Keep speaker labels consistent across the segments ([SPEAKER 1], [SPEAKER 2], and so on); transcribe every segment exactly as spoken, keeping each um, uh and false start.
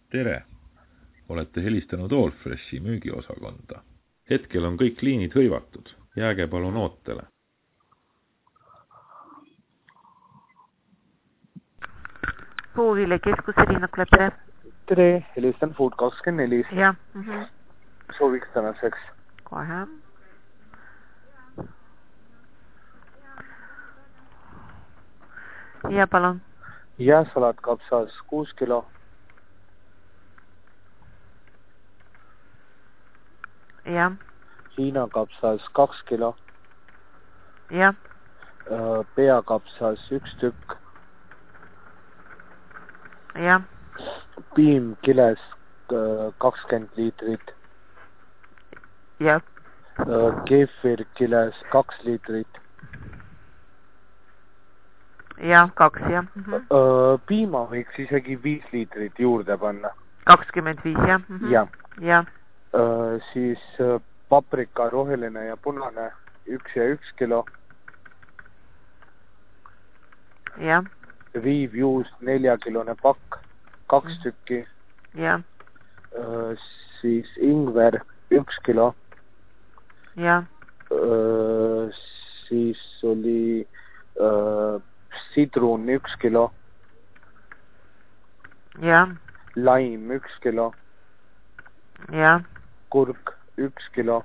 [SPEAKER 1] Tere! Olete helistanud Allfreshi müügiosakonda. Hetkel on kõik liinid hõivatud. Jääge palun ootele.
[SPEAKER 2] Puuvile keskus Eliinakule, tere.
[SPEAKER 3] Tere, helistan Food kakskümmend neli.
[SPEAKER 2] Jah. Mm -hmm.
[SPEAKER 3] Sooviks tänaseks.
[SPEAKER 2] Kohe. Ja palun.
[SPEAKER 3] Ja salaatkapsas kuus kilo.
[SPEAKER 2] Ja.
[SPEAKER 3] Hiina kapsas kaks kilo.
[SPEAKER 2] Ja.
[SPEAKER 3] Peakapsas üks tükk.
[SPEAKER 2] Ja.
[SPEAKER 3] Piim kiles kakskümmend liitrit.
[SPEAKER 2] Ja.
[SPEAKER 3] Kefir kiles kaks liitrit.
[SPEAKER 2] Ja, kaks, jah. Mm -hmm.
[SPEAKER 3] Piima võiks isegi viis liitrit juurde panna.
[SPEAKER 2] kakskümmend viis, jah. Mm -hmm.
[SPEAKER 3] Ja.
[SPEAKER 2] Ja.
[SPEAKER 3] Siis paprika roheline ja punane üks ja üks kilo.
[SPEAKER 2] Ja.
[SPEAKER 3] Riivjuust neljakilone pakk, kaks mm. tükki.
[SPEAKER 2] Ja.
[SPEAKER 3] Siis ingver üks kilo.
[SPEAKER 2] Ja.
[SPEAKER 3] Siis oli äh, sidrun üks kilo.
[SPEAKER 2] Ja.
[SPEAKER 3] Laim üks kilo.
[SPEAKER 2] Ja.
[SPEAKER 3] Kurk üks kilo.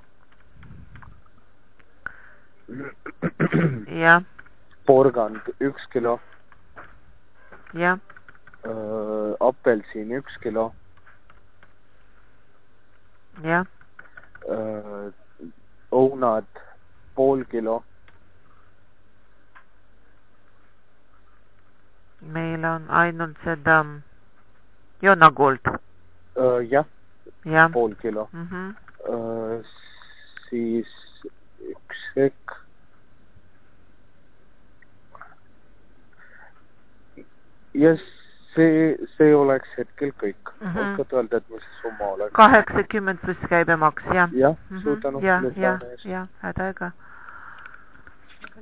[SPEAKER 2] Ja.
[SPEAKER 3] Porgand üks kilo.
[SPEAKER 2] Ja.
[SPEAKER 3] Äh, apelsin üks kilo.
[SPEAKER 2] Ja.
[SPEAKER 3] Äh, õunad pool kilo.
[SPEAKER 2] Meil on ainult seda Jonaguld.
[SPEAKER 3] Äh, jah.
[SPEAKER 2] Ja.
[SPEAKER 3] Pool kilo.
[SPEAKER 2] Mm -hmm.
[SPEAKER 3] äh, siis üks hetk. Ja see, see oleks hetkel kõik. Mm -hmm. Oskad öelda, et mis summa oleks?
[SPEAKER 2] kaheksakümmend pluss käibemaks, jah.
[SPEAKER 3] Jah, suur tänu.
[SPEAKER 2] Ja, ja, ja, häda ega.